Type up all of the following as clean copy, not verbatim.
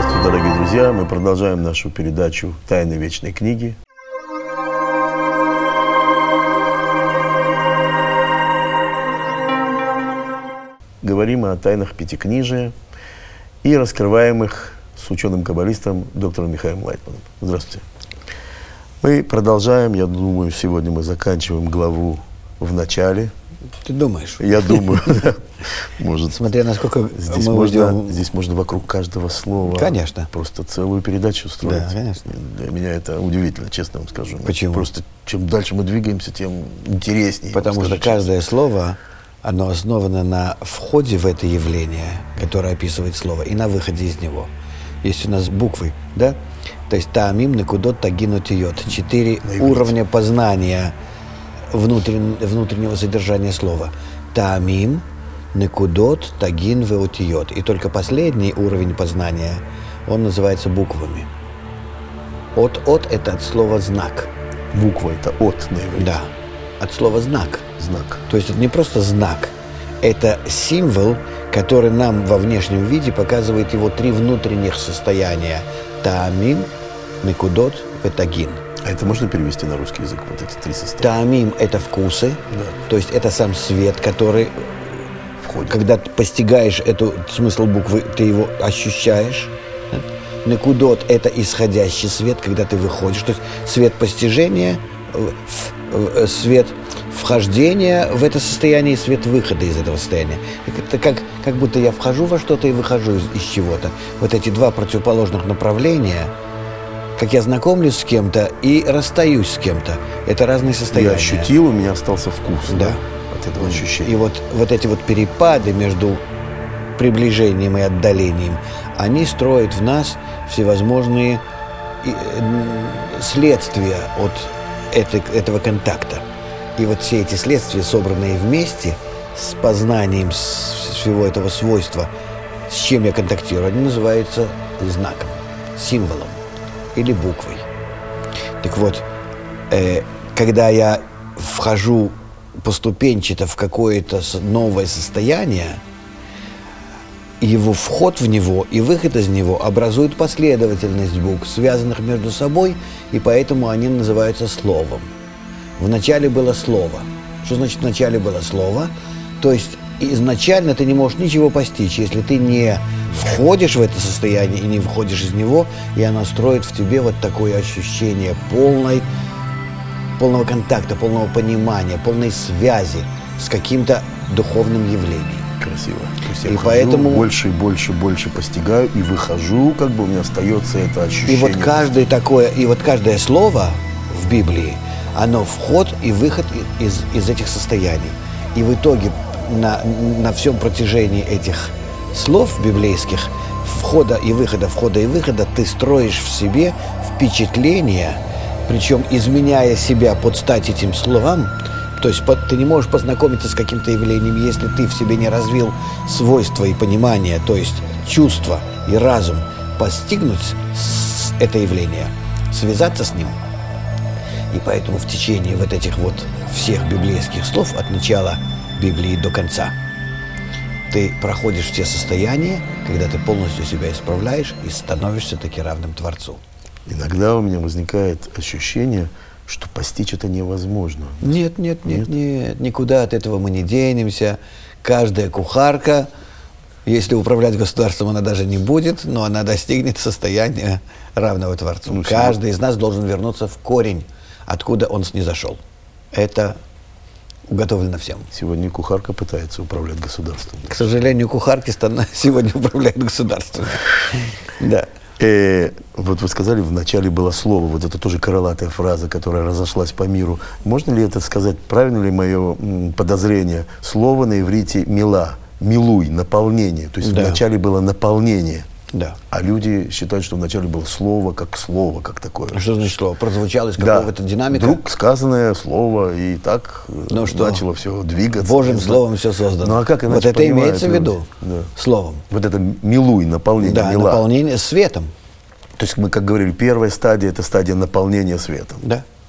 Здравствуйте, дорогие друзья! Мы продолжаем нашу передачу «Тайны вечной книги». Говорим о тайнах Пятикнижия и раскрываем их с ученым-каббалистом доктором Михаилом Лайтманом. Здравствуйте. Мы продолжаем, я думаю, сегодня мы заканчиваем главу в начале. Ты думаешь? Я думаю, да. Может, смотря насколько здесь мы здесь можно вокруг каждого слова. Конечно. Просто целую передачу строить. Да, конечно. Для меня это удивительно, честно вам скажу. Почему? Просто чем дальше мы двигаемся, тем интереснее. Потому что каждое слово, оно основано на входе в это явление, которое описывает слово, и на выходе из него. Есть у нас буквы, да? То есть таамим, некудот, тагин, утиот. 4 уровня познания внутреннего содержания слова. Таамим, некудот, тагин, веутиот. И только последний уровень познания, он называется буквами. От – это от слова знак. Буква – это от на иврите. Да, от слова знак. Знак. То есть это не просто знак, это символ, который нам во внешнем виде показывает его 3 внутренних состояния. Таамим, некудот, ветагин. А это можно перевести на русский язык, вот эти 3 состояния? Таамим – это вкусы, да. То есть это сам свет, который входит. Когда ты постигаешь смысл буквы, ты его ощущаешь. Некудот – это исходящий свет, когда ты выходишь. То есть свет постижения, свет вхождения в это состояние и свет выхода из этого состояния. Это как будто я вхожу во что-то и выхожу из чего-то. Вот эти 2 противоположных направления, как я знакомлюсь с кем-то и расстаюсь с кем-то. Это разные состояния. Я ощутил, у меня остался вкус. Да. От этого ощущения. И вот эти вот перепады между приближением и отдалением, они строят в нас всевозможные следствия от этого контакта. И вот все эти следствия, собранные вместе с познанием всего этого свойства, с чем я контактирую, они называются знаком, символом или буквой. Так вот, когда я вхожу поступенчато в какое-то новое состояние, его вход в него и выход из него образуют последовательность букв, связанных между собой, и поэтому они называются словом. Вначале было слово. Что значит вначале было слово? То есть изначально ты не можешь ничего постичь, если ты не входишь в это состояние и не выходишь из него, и оно строит в тебе вот такое ощущение полного контакта, полного понимания, полной связи с каким-то духовным явлением. Красиво. То есть я и вхожу, поэтому больше и больше постигаю и выхожу, как бы у меня остается это ощущение. И вот каждое слово в Библии, оно вход и выход из этих состояний. И в итоге на всем протяжении этих слов библейских, входа и выхода ты строишь в себе впечатление, причем изменяя себя под стать этим словам. То есть ты не можешь познакомиться с каким-то явлением, если ты в себе не развил свойства и понимание, то есть чувства и разум, постигнуть это явление, связаться с ним. И поэтому в течение вот этих вот всех библейских слов от начала Библии до конца ты проходишь все состояния, когда ты полностью себя исправляешь и становишься таки равным Творцу. Иногда у меня возникает ощущение, что постичь это невозможно. Нет, никуда от этого мы не денемся. Каждая кухарка, если управлять государством она даже не будет, но она достигнет состояния равного Творцу. Каждый из нас должен вернуться в корень, откуда он снизошел. Это уготовлено всем. Сегодня кухарка пытается управлять государством. К сожалению, кухарки сегодня управляют государством. Да. Вот вы сказали, в начале было слово, вот это тоже крылатая фраза, которая разошлась по миру. Можно ли это сказать, правильно ли мое подозрение? Слово на иврите «мила», «милуй», наполнение. То есть да. Вначале было наполнение. Да. А люди считают, что вначале было слово, как такое. А что значит слово? Прозвучало из какого-то динамика? Вдруг сказанное слово, и так начало все двигаться. Божьим словом все создано. Ну а как иначе вот это имеется в виду? Да. Словом. Вот это «милуй», наполнение, да, «мила». Наполнение светом. То есть мы, как говорили, первая стадия – это стадия наполнения светом. Да.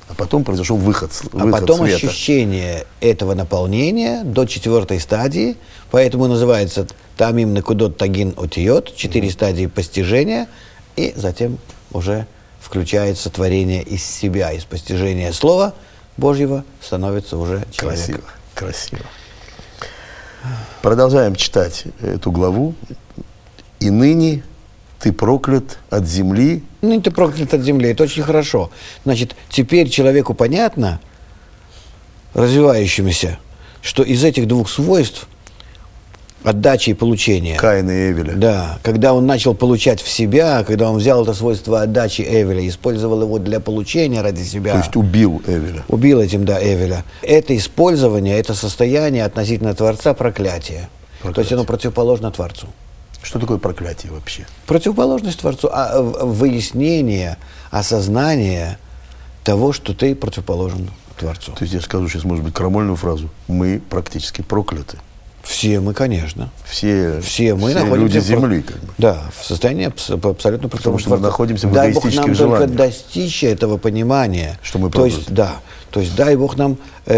А потом произошел выход А потом света. ощущение этого наполнения до 4-й стадии, поэтому называется тамим накудот тагин отиот, 4 стадии постижения, и затем уже включается творение из себя, из постижения Слова Божьего становится уже человеком. Красиво, красиво. Продолжаем читать эту главу. «И ныне ты проклят от земли». Ну, ты проклят от земли, это очень хорошо. Значит, теперь человеку понятно, развивающемуся, что из этих двух свойств, отдачи и получения, Каина и Эвеля. да, когда он начал получать в себя, когда он взял это свойство отдачи Эвеля, использовал его для получения ради себя. То есть убил Эвеля. Убил этим, да, Эвеля. Это использование, это состояние относительно Творца проклятие. То есть оно противоположно Творцу. Что такое проклятие вообще? Противоположность Творцу, выяснение, осознание того, что ты противоположен Творцу. То есть я скажу сейчас, может быть, крамольную фразу. Мы практически прокляты. Все мы, конечно. Все мы люди находимся земли, как бы. Да, в состоянии абсолютно Потому что мы Творца. находимся в Дай Бог эгоистических нам желаниях. только достичь этого понимания. Что мы то есть, да, то есть дай Бог нам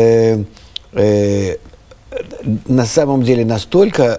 на самом деле настолько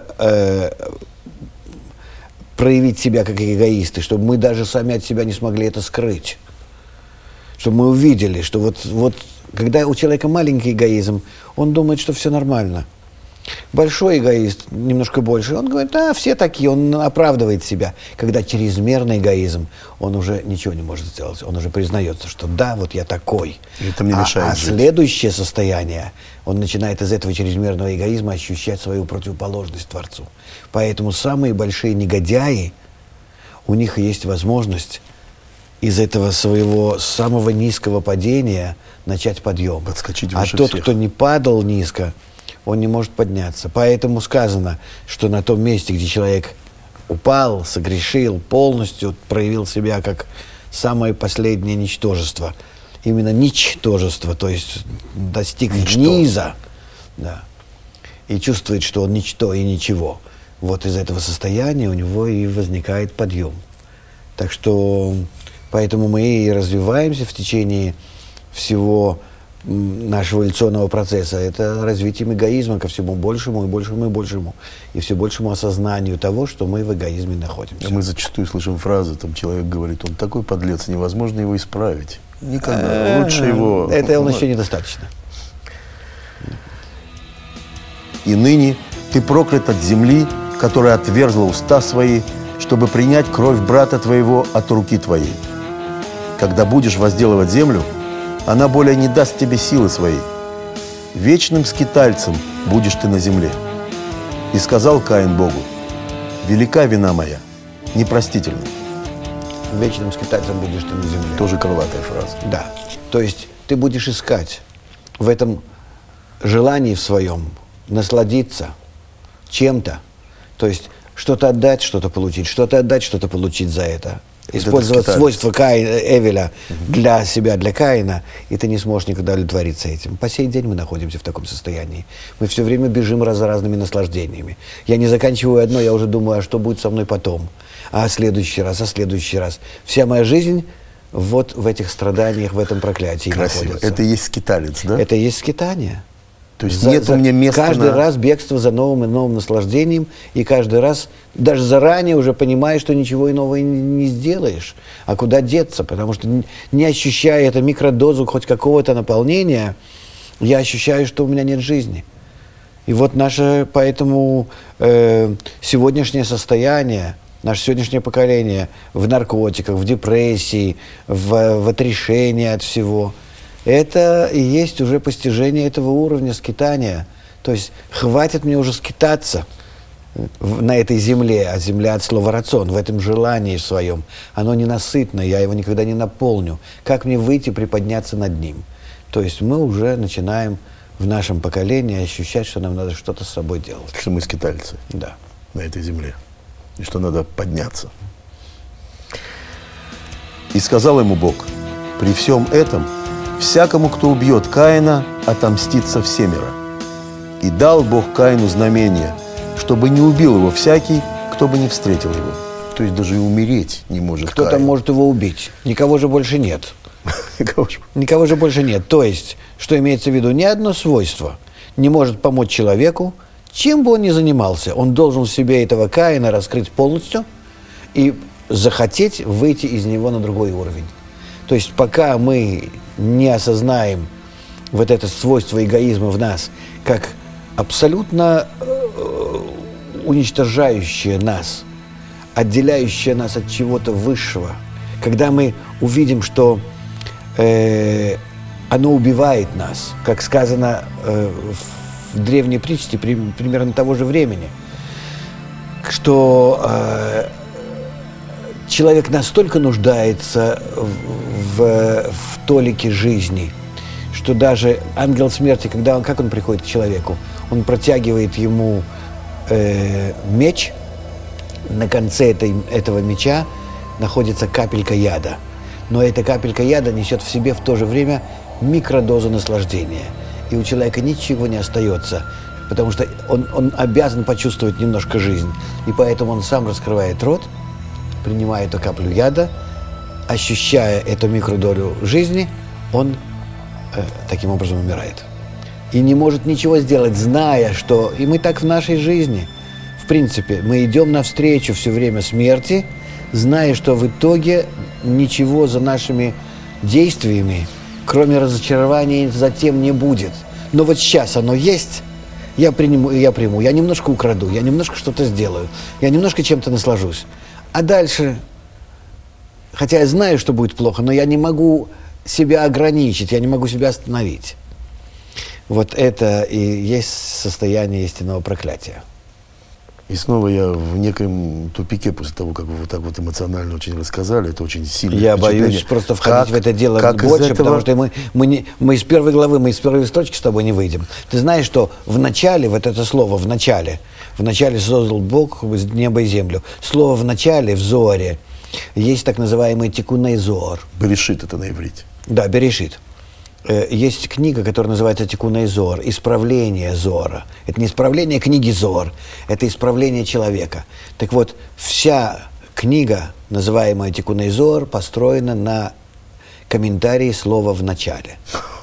проявить себя как эгоисты, чтобы мы даже сами от себя не смогли это скрыть. Чтобы мы увидели, что вот когда у человека маленький эгоизм, он думает, что все нормально. Большой эгоист, немножко больше, он говорит, все такие, он оправдывает себя. Когда чрезмерный эгоизм, он уже ничего не может сделать, он уже признается, что да, вот я такой. Это мне мешает жить. Следующее состояние, он начинает из этого чрезмерного эгоизма ощущать свою противоположность Творцу. Поэтому самые большие негодяи, у них есть возможность из этого своего самого низкого падения начать подъем. Подскочить А выше тот, всех. кто не падал низко, он не может подняться. Поэтому сказано, что на том месте, где человек упал, согрешил, полностью проявил себя как самое последнее ничтожество, именно ничтожество, то есть достиг низа, да, и чувствует, что он ничто и ничего. Вот из этого состояния у него и возникает подъем. Так что поэтому мы и развиваемся в течение всего нашего эволюционного процесса. Это развитием эгоизма ко всему большему и большему и большему. И все большему осознанию того, что мы в эгоизме находимся. Мы зачастую слышим фразы, там человек говорит, он такой подлец, невозможно его исправить. Никогда. Лучше его... Это он еще недостаточно. «И ныне ты проклят от земли, которая отверзла уста свои, чтобы принять кровь брата твоего от руки твоей. Когда будешь возделывать землю, она более не даст тебе силы своей. Вечным скитальцем будешь ты на земле. И сказал Каин Богу, велика вина моя, непростительна». Вечным скитальцем будешь ты на земле. Тоже крылатая фраза. Да. То есть ты будешь искать в этом желании в своем насладиться чем-то. То есть что-то отдать, что-то получить, что-то отдать, что-то получить за это. Использовать свойства Эвеля для себя, для Каина, и ты не сможешь никогда удовлетвориться этим. По сей день мы находимся в таком состоянии. Мы все время бежим за разными наслаждениями. Я не заканчиваю одно, я уже думаю, а что будет со мной потом? А следующий раз, а следующий раз. Вся моя жизнь вот в этих страданиях, в этом проклятии Красиво. находится. Это и есть скиталец, да? Это и есть скитание. То есть нет у меня места каждый раз бегство за новым и новым наслаждением, и каждый раз, даже заранее уже понимаешь, что ничего иного и не сделаешь. А куда деться? Потому что не ощущая эту микродозу хоть какого-то наполнения, я ощущаю, что у меня нет жизни. И вот наше, поэтому сегодняшнее состояние, наше сегодняшнее поколение в наркотиках, в депрессии, в отрешении от всего – это и есть уже постижение этого уровня скитания. То есть хватит мне уже скитаться на этой земле, а земля от слова рацион, в этом желании своем. Оно ненасытно, я его никогда не наполню. Как мне выйти, приподняться над ним? То есть мы уже начинаем в нашем поколении ощущать, что нам надо что-то с собой делать. Что мы скитальцы Да. на этой земле. И что надо подняться. И сказал ему Бог, при всем этом всякому, кто убьет Каина, отомстится всемиро. И дал Бог Каину знамение, чтобы не убил его всякий, кто бы не встретил его. То есть даже и умереть не может Кто-то Каин. может его убить. Никого же больше нет. Никого же больше нет. То есть, что имеется в виду, ни одно свойство не может помочь человеку, чем бы он ни занимался. Он должен в себе этого Каина раскрыть полностью и захотеть выйти из него на другой уровень. То есть, пока мы не осознаем вот это свойство эгоизма в нас, как абсолютно уничтожающее нас, отделяющее нас от чего-то высшего, когда мы увидим, что оно убивает нас, как сказано в древней притче примерно того же времени, что человек настолько нуждается в толике жизни, что даже ангел смерти, как он приходит к человеку, он протягивает ему меч, на конце этого меча находится капелька яда. Но эта капелька яда несет в себе в то же время микродозу наслаждения. И у человека ничего не остается, потому что он обязан почувствовать немножко жизнь. И поэтому он сам раскрывает рот, принимая эту каплю яда, ощущая эту микродолю жизни, он таким образом умирает. И не может ничего сделать, зная, что... И мы так в нашей жизни. В принципе, мы идем навстречу все время смерти, зная, что в итоге ничего за нашими действиями, кроме разочарования, затем не будет. Но вот сейчас оно есть, я приму, я немножко украду, я немножко что-то сделаю, я немножко чем-то наслажусь. А дальше, хотя я знаю, что будет плохо, но я не могу себя ограничить, я не могу себя остановить. Вот это и есть состояние истинного проклятия. И снова я в неком тупике после того, как вы вот так вот эмоционально очень рассказали. Это очень сильно. Я боюсь просто входить в это дело больше, потому что мы из первой главы, мы из первой строчки с тобой не выйдем. Ты знаешь, что в начале, вот это слово «в начале» создал Бог небо и землю. Слово «в начале» в Зоаре есть так называемый тикуней Зоар. Берешит это на иврите. Да, Берешит. Есть книга, которая называется Тикуней Зоар, исправление Зоара. Это не исправление книги Зоар, это исправление человека. Так вот, вся книга, называемая Тикуней Зоар, построена на комментарии слова «в начале».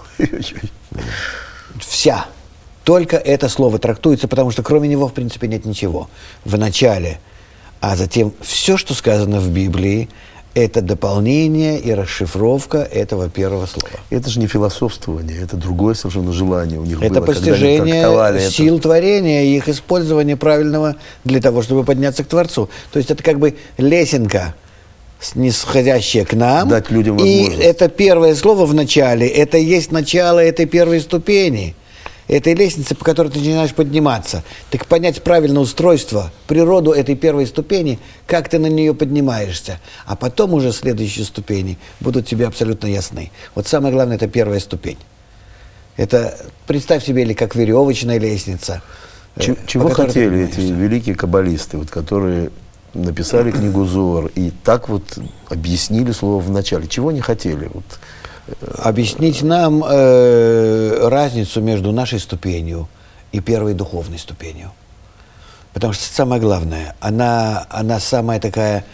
Вся. Только это слово трактуется, потому что кроме него, в принципе, нет ничего. В начале. А затем все, что сказано в Библии, это дополнение и расшифровка этого первого слова. Это же не философствование, это другое совершенно желание у них это было. Постижение сил творения и их использование правильного для того, чтобы подняться к Творцу. То есть это как бы лесенка, снисходящая к нам. Дать людям возможность. И это первое слово в начале, это есть начало этой первой ступени. Этой лестницы, по которой ты начинаешь подниматься. Так понять правильное устройство, природу этой первой ступени, как ты на нее поднимаешься. А потом уже следующие ступени будут тебе абсолютно ясны. Вот самое главное, это первая ступень. Это, представь себе, или как веревочная лестница. Чего хотели эти великие каббалисты, вот, которые написали книгу Зоар и так вот объяснили слово «в начале»? Чего они хотели? Вот. Объяснить нам разницу между нашей ступенью и первой духовной ступенью. Потому что самое главное, она самая такая,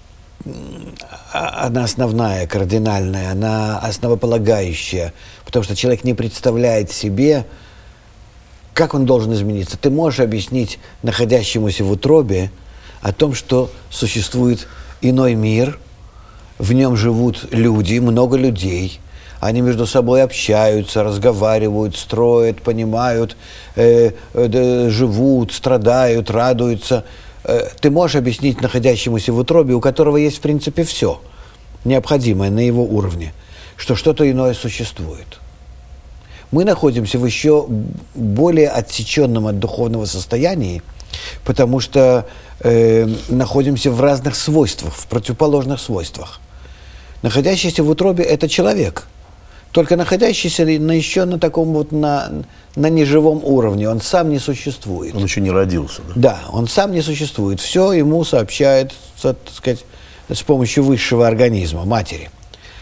она основная, кардинальная, она основополагающая. Потому что человек не представляет себе, как он должен измениться. Ты можешь объяснить находящемуся в утробе о том, что существует иной мир, в нем живут люди, много людей, они между собой общаются, разговаривают, строят, понимают, живут, страдают, радуются. Ты можешь объяснить находящемуся в утробе, у которого есть в принципе все необходимое на его уровне, что что-то иное существует. Мы находимся в еще более отсеченном от духовного состоянии, потому что находимся в разных свойствах, в противоположных свойствах. Находящийся в утробе – это человек, только находящийся еще на таком вот, на неживом уровне, он сам не существует. Он еще не родился, да? Да, он сам не существует, все ему сообщает, так сказать, с помощью высшего организма, матери.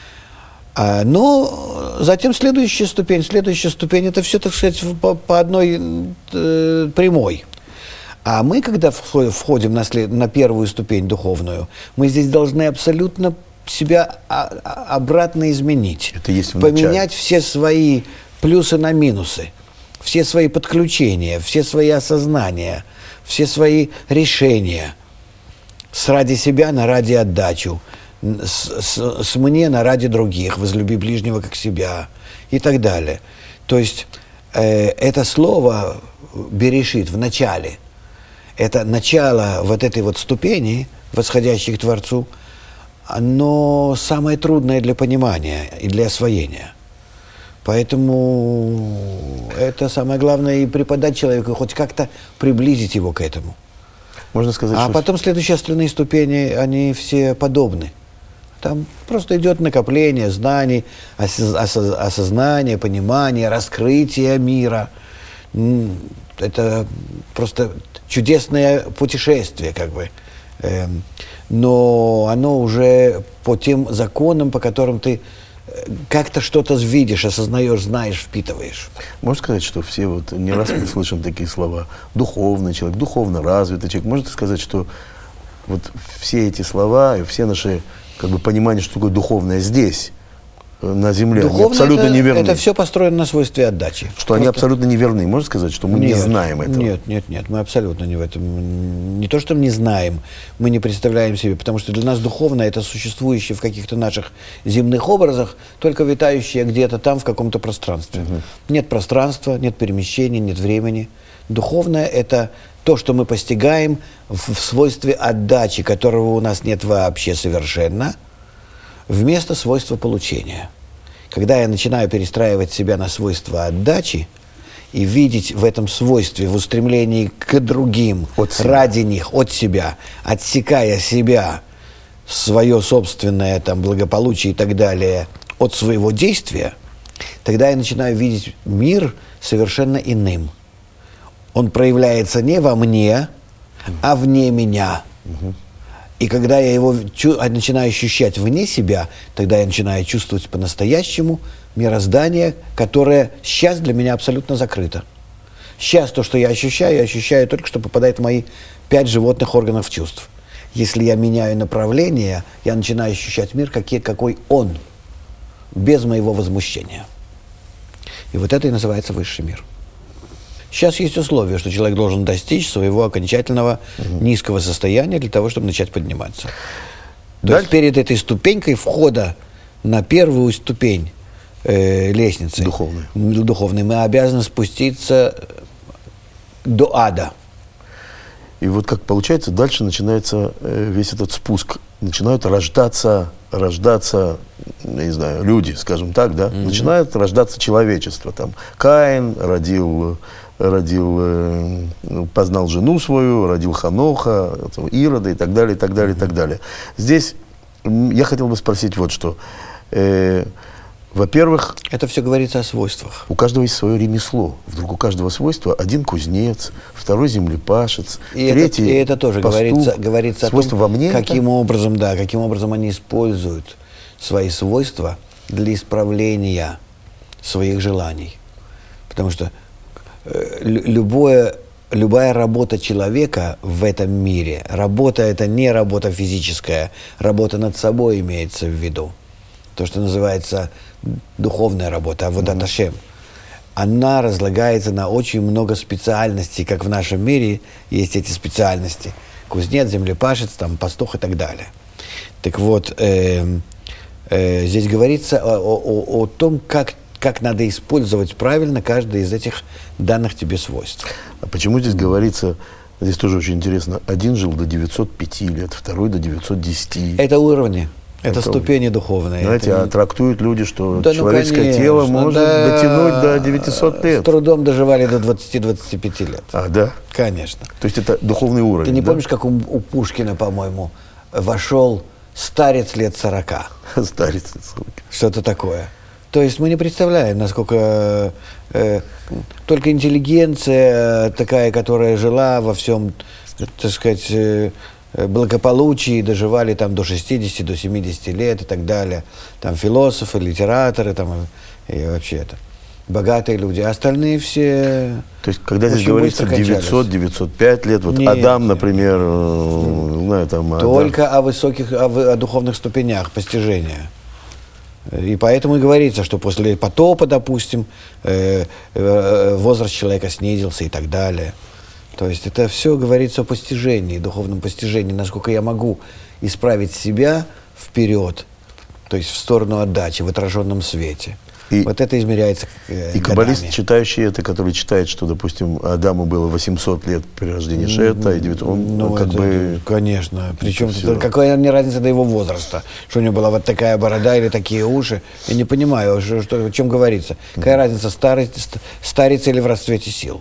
Но затем следующая ступень – это все, так сказать, по одной прямой. А мы, когда входим на первую ступень духовную, мы здесь должны абсолютно себя обратно изменить. Это есть в начале. Поменять все свои плюсы на минусы, все свои подключения, все свои осознания, все свои решения. С ради себя на ради отдачу, с мне на ради других, возлюби ближнего как себя и так далее. То есть это слово «берешит» в начале, это начало вот этой вот ступени, восходящей к Творцу, оно самое трудное для понимания и для освоения. Поэтому это самое главное, и преподать человеку, хоть как-то приблизить его к этому. Можно сказать, А потом следующие остальные ступени, они все подобны. Там просто идет накопление знаний, осознание, понимание, раскрытие мира. Это просто чудесное путешествие, как бы. Но оно уже по тем законам, по которым ты как-то что-то видишь, осознаешь, знаешь, впитываешь. Можно сказать, что все вот не раз мы слышим такие слова: духовный человек, духовно развитый человек. Можно сказать, что вот все эти слова и все наши как бы понимания, что такое духовное здесь, на земле, они абсолютно неверны. Это все построено на свойстве отдачи. Что они абсолютно неверны. Можно сказать, что мы не знаем этого? Нет, мы абсолютно не в этом. Не то, что мы не знаем, мы не представляем себе, потому что для нас духовно это существующее в каких-то наших земных образах, только витающее где-то там в каком-то пространстве. Нет пространства, нет перемещения, нет времени. Духовное это то, что мы постигаем в свойстве отдачи, которого у нас нет вообще совершенно, вместо свойства получения. Когда я начинаю перестраивать себя на свойства отдачи и видеть в этом свойстве, в устремлении к другим, ради них, от себя, отсекая себя, свое собственное там, благополучие и так далее, от своего действия, тогда я начинаю видеть мир совершенно иным. Он проявляется не во мне, а вне меня. И когда я его начинаю ощущать вне себя, тогда я начинаю чувствовать по-настоящему мироздание, которое сейчас для меня абсолютно закрыто. Сейчас то, что я ощущаю только, что попадает в мои 5 животных органов чувств. Если я меняю направление, я начинаю ощущать мир, какой он, без моего возмущения. И вот это и называется высший мир. Сейчас есть условия, что человек должен достичь своего окончательного низкого состояния для того, чтобы начать подниматься. То есть перед этой ступенькой входа на первую ступень лестницы духовной мы обязаны спуститься до ада. И вот как получается, дальше начинается весь этот спуск. Начинают рождаться, не знаю, люди, скажем так, да? Начинает рождаться человечество. Там Каин познал жену свою, родил Ханоха, Ирода и так далее, и так далее, и так далее. Здесь я хотел бы спросить вот что. Во-первых... Это все говорится о свойствах. У каждого есть свое ремесло. Вдруг у каждого свойства один кузнец, второй землепашец, третий это тоже пастух. говорится о том, во мне каким образом они используют свои свойства для исправления своих желаний. Потому что любая работа человека в этом мире, работа это не работа физическая, работа над собой имеется в виду. То, что называется духовная работа, аводат Ашем, она разлагается на очень много специальностей, как в нашем мире есть эти специальности. Кузнец, землепашец, там, пастух и так далее. Так вот, здесь говорится о том, как надо использовать правильно каждое из этих данных тебе свойств. А почему здесь говорится, здесь тоже очень интересно, один жил до 905 лет, второй до 910. Это уровни. Это ступени духовные. Знаете, трактуют люди, что человеческое тело может дотянуть до 900 лет. С трудом доживали до 20-25 лет. А, да? Конечно. То есть это духовный уровень, Ты не помнишь, как у Пушкина, по-моему, вошел старец лет 40? Старец лет 40. Что-то такое. То есть мы не представляем, насколько только интеллигенция такая, которая жила во всем, так сказать, благополучии, доживали там до 60, до 70 лет и так далее. Там философы, литераторы, там и вообще это. Богатые люди. А остальные все... То есть, когда здесь говорится 900-905 лет, вот Адам, например, знаю, там... Только о высоких, о духовных ступенях постижения. И поэтому и говорится, что после потопа, допустим, возраст человека снизился и так далее. То есть это все говорится о постижении, духовном постижении, насколько я могу исправить себя вперед, то есть в сторону отдачи, в отраженном свете. И вот это измеряется и каббалист, читающий это, который читает, что, допустим, Адаму было 800 лет при рождении Шета, и 900, он как бы... Конечно. Причем, какая мне разница до его возраста? Что у него была вот такая борода или такие уши? Я не понимаю, о чем говорится. Какая разница, старец или в расцвете сил?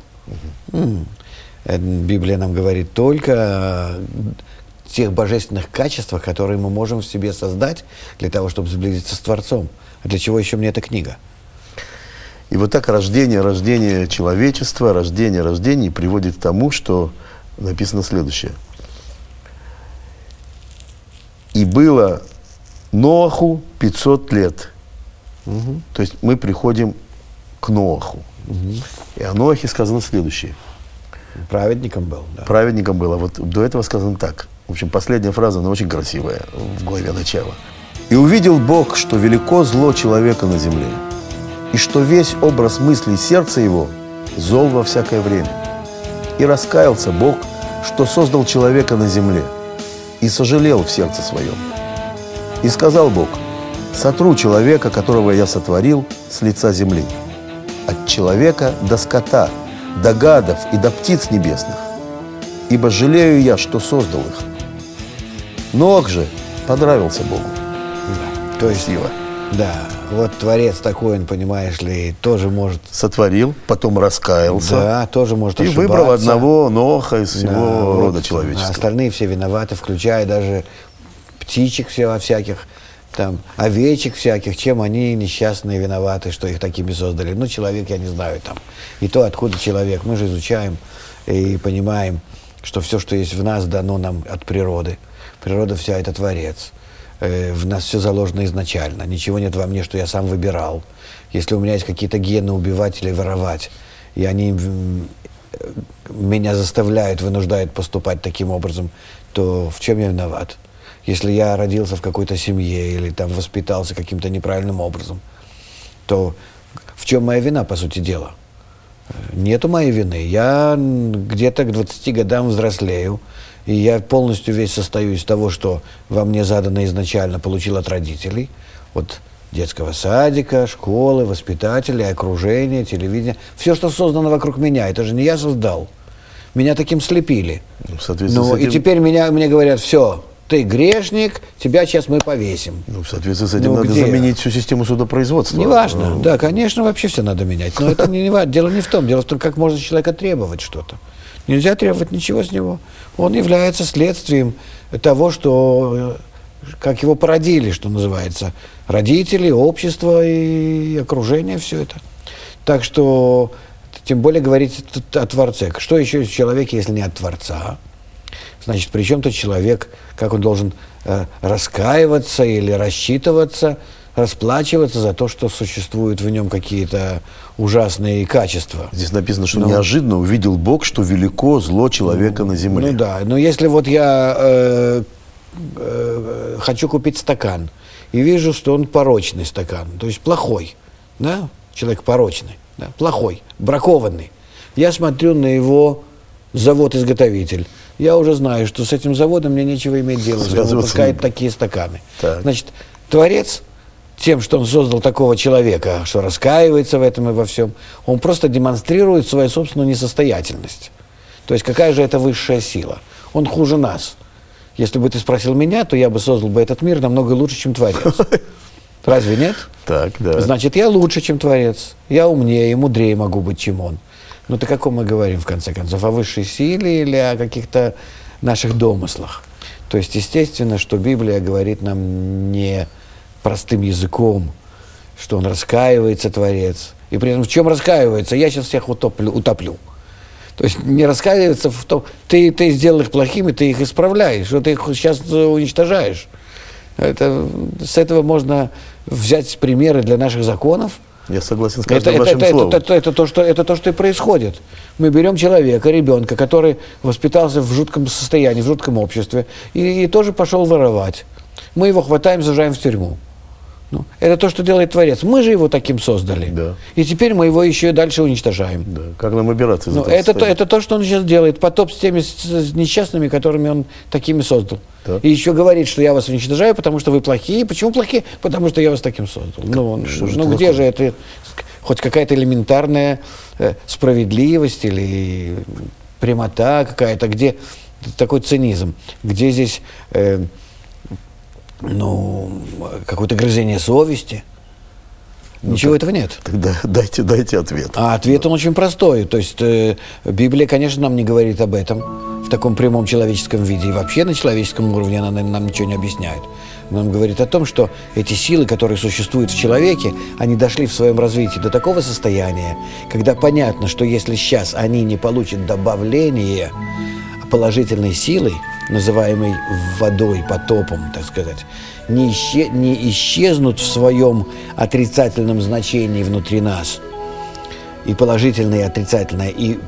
Библия нам говорит только о тех божественных качествах, которые мы можем в себе создать для того, чтобы сблизиться с Творцом. А для чего еще мне эта книга? И вот так рождение человечества, рождение приводит к тому, что написано следующее. И было Ноаху 500 лет. То есть мы приходим к Ноаху. И о Ноахе сказано следующее. Праведником был, да. Праведником был. А вот до этого сказано так. В общем, последняя фраза, она очень красивая в главе начала. «И увидел Бог, что велико зло человека на земле, и что весь образ мыслей сердца его зол во всякое время. И раскаялся Бог, что создал человека на земле, и сожалел в сердце своем. И сказал Бог: сотру человека, которого я сотворил, с лица земли, от человека до скота, до гадов и до птиц небесных, ибо жалею я, что создал их. Ноах же понравился Богу». Да. То есть, да, вот Творец такой, он, понимаешь ли, тоже может... Сотворил, потом раскаялся. Да, тоже может ошибаться. И выбрал одного Ноаха из всего рода человеческого. Остальные все виноваты, включая даже птичек всяких, там, овечек всяких, чем они несчастные виноваты, что их такими создали. Ну, человек, я не знаю, там. И то, откуда человек. Мы же изучаем и понимаем, что все, что есть в нас, дано нам от природы. Природа вся – это Творец. В нас все заложено изначально. Ничего нет во мне, что я сам выбирал. Если у меня есть какие-то гены убивать или воровать, и они меня заставляют, вынуждают поступать таким образом, то в чем я виноват? Если я родился в какой-то семье или там воспитался каким-то неправильным образом, то в чем моя вина, по сути дела? Нету моей вины. Я где-то к 20 годам взрослею, и я полностью весь состою из того, что во мне задано изначально, получил от родителей, от детского садика, школы, воспитателей, окружения, телевидения. Все, что создано вокруг меня, это же не я создал. Меня таким слепили. И теперь мне говорят: все, ты грешник, тебя сейчас мы повесим. В соответствии с этим надо заменить всю систему судопроизводства. Неважно. Да, конечно, вообще все надо менять. Но это не важно. Дело не в том. Дело в том, как можно с человека требовать что-то. Нельзя требовать ничего с него. Он является следствием того, что, как его породили, что называется. Родители, общество и окружение, все это. Так что, тем более говорить о Творце. Что еще есть в человеке, если не от Творца? Значит, при чем тут человек, как он должен раскаиваться или рассчитываться, расплачиваться за то, что существуют в нем какие-то ужасные качества. Здесь написано, что неожиданно увидел Бог, что велико зло человека на земле. Ну да, но если вот я хочу купить стакан и вижу, что он порочный стакан, то есть плохой, да, человек порочный, да, плохой, бракованный. Я смотрю на его завод-изготовитель. Я уже знаю, что с этим заводом мне нечего иметь дело, что он выпускает такие стаканы. Так. Значит, Творец тем, что он создал такого человека, что раскаивается в этом и во всем, он просто демонстрирует свою собственную несостоятельность. То есть какая же это высшая сила? Он хуже нас. Если бы ты спросил меня, то я бы создал бы этот мир намного лучше, чем Творец. Разве нет? Так, да. Значит, я лучше, чем Творец. Я умнее и мудрее могу быть, чем он. Ну, так о ком мы говорим, в конце концов? О высшей силе или о каких-то наших домыслах? То есть, естественно, что Библия говорит нам не простым языком, что он раскаивается, Творец. И при этом в чем раскаивается? Я сейчас всех утоплю. То есть не раскаивается в том, ты сделал их плохими, ты их исправляешь, что ты их сейчас уничтожаешь. С этого можно взять примеры для наших законов, Я согласен с каждым вашим словом. Это то, что и происходит. Мы берем человека, ребенка, который воспитался в жутком состоянии, в жутком обществе, и тоже пошел воровать. Мы его хватаем, сажаем в тюрьму. Ну, это то, что делает Творец. Мы же его таким создали. Да. И теперь мы его еще и дальше уничтожаем. Да. Как нам убираться из этого это то, что он сейчас делает. Потоп с теми с несчастными, которыми он такими создал. Да. И еще говорит, что я вас уничтожаю, потому что вы плохие. Почему плохие? Потому что я вас таким создал. Где же это? Хоть какая-то элементарная справедливость или прямота какая-то, где такой цинизм, где здесь какое-то грызение совести. Ничего этого нет. Тогда дайте ответ. А ответ он очень простой. То есть Библия, конечно, нам не говорит об этом в таком прямом человеческом виде. И вообще на человеческом уровне она нам ничего не объясняет. Она нам говорит о том, что эти силы, которые существуют в человеке, они дошли в своем развитии до такого состояния, когда понятно, что если сейчас они не получат добавление положительной силой, называемой водой, потопом, так сказать, не исчезнут в своем отрицательном значении внутри нас, и положительное, и отрицательное, и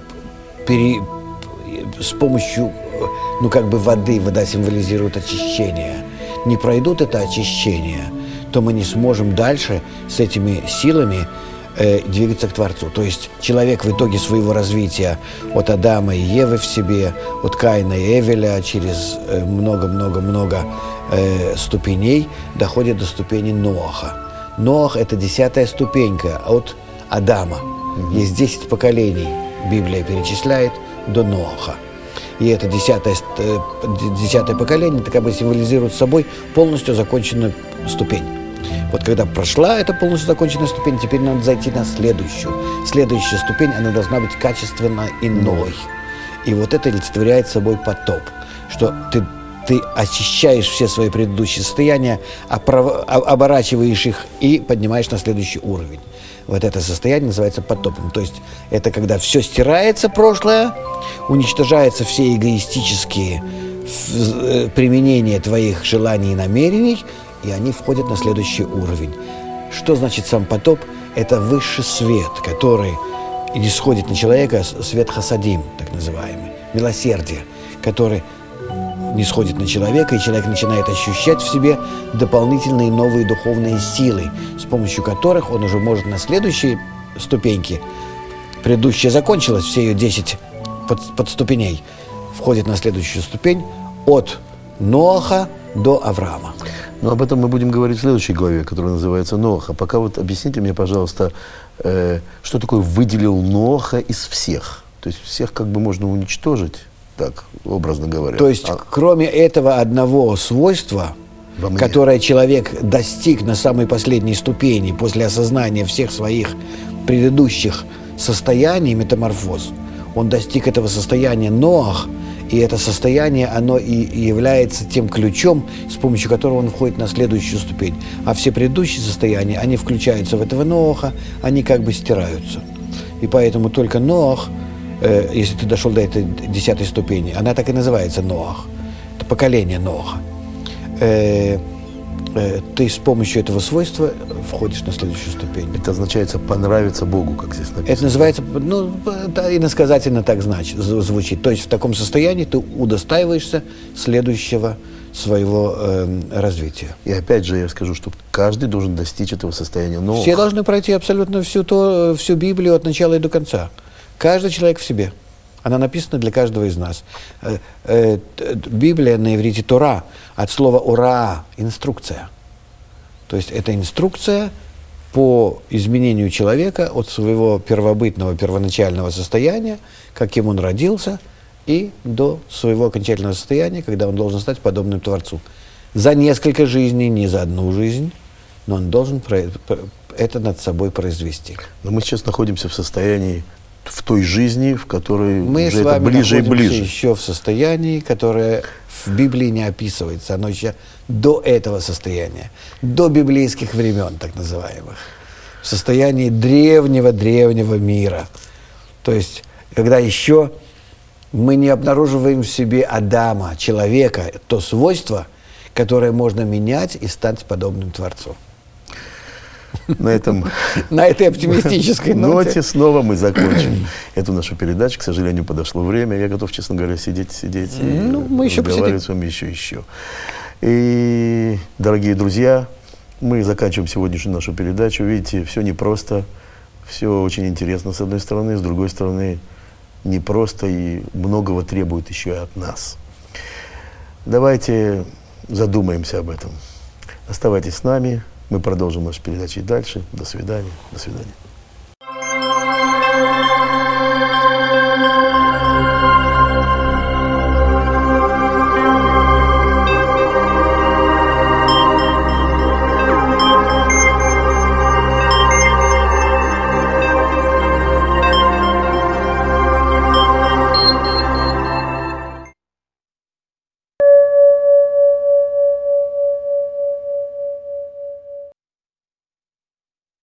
с помощью, воды, вода символизирует очищение, не пройдут это очищение, то мы не сможем дальше с этими силами двигаться к Творцу. То есть человек в итоге своего развития от Адама и Евы в себе, от Каина и Эвеля через много-много-много ступеней доходит до ступени Ноаха. Ноах – это 10-я ступенька от Адама. Есть 10 поколений, Библия перечисляет, до Ноаха. И это 10-е поколение как бы символизирует собой полностью законченную ступень. Вот когда прошла эта полностью законченная ступень, теперь надо зайти на следующую. Следующая ступень, она должна быть качественно иной. И вот это олицетворяет собой потоп. Что ты очищаешь все свои предыдущие состояния, оборачиваешь их и поднимаешь на следующий уровень. Вот это состояние называется потопом. То есть это когда все стирается, прошлое, уничтожаются все эгоистические применения твоих желаний и намерений, и они входят на следующий уровень. Что значит сам потоп? Это высший свет, который исходит на человека, свет хасадим, так называемый, милосердие, который нисходит на человека, и человек начинает ощущать в себе дополнительные новые духовные силы, с помощью которых он уже может на следующей ступеньке, предыдущая закончилась, все ее 10 подступеней, входит на следующую ступень от Ноаха до Авраама. Но об этом мы будем говорить в следующей главе, которая называется Ноах. А пока вот объясните мне, пожалуйста, что такое выделил Ноаха из всех? То есть всех как бы можно уничтожить, так, образно говоря. То есть кроме этого одного свойства, которое человек достиг на самой последней ступени после осознания всех своих предыдущих состояний, метаморфоз, он достиг этого состояния Ноах, и это состояние, оно и является тем ключом, с помощью которого он входит на следующую ступень. А все предыдущие состояния, они включаются в этого Ноаха, они как бы стираются. И поэтому только Ноах, если ты дошел до этой 10-й ступени, она так и называется Ноах. Это поколение Ноаха. Ты с помощью этого свойства входишь на следующую ступень. Это означает понравиться Богу, как здесь написано. Это называется, иносказательно так звучит. То есть в таком состоянии ты удостаиваешься следующего своего развития. И опять же я скажу, что каждый должен достичь этого состояния. Но все должны пройти абсолютно всю Библию от начала и до конца. Каждый человек в себе. Она написана для каждого из нас. Библия на иврите Тора, от слова «ура» – инструкция. То есть это инструкция по изменению человека от своего первобытного, первоначального состояния, каким он родился, и до своего окончательного состояния, когда он должен стать подобным Творцу. За несколько жизней, не за одну жизнь, но он должен это над собой произвести. Но мы сейчас находимся в состоянии, в той жизни, в которой мы уже с вами это ближе и ближе. Еще в состоянии, которое в Библии не описывается. Оно еще до этого состояния, до библейских времен, так называемых. В состоянии древнего мира. То есть, когда еще мы не обнаруживаем в себе Адама, человека, то свойство, которое можно менять и стать подобным Творцу. На этой оптимистической ноте снова мы закончим эту нашу передачу. К сожалению, подошло время. Я готов, честно говоря, сидеть и мы еще разговаривать с вами еще. И, дорогие друзья, мы заканчиваем сегодняшнюю нашу передачу. Видите, все непросто, все очень интересно с одной стороны, с другой стороны непросто и многого требует еще и от нас. Давайте задумаемся об этом. Оставайтесь с нами. Мы продолжим нашу передачу и дальше. До свидания. До свидания.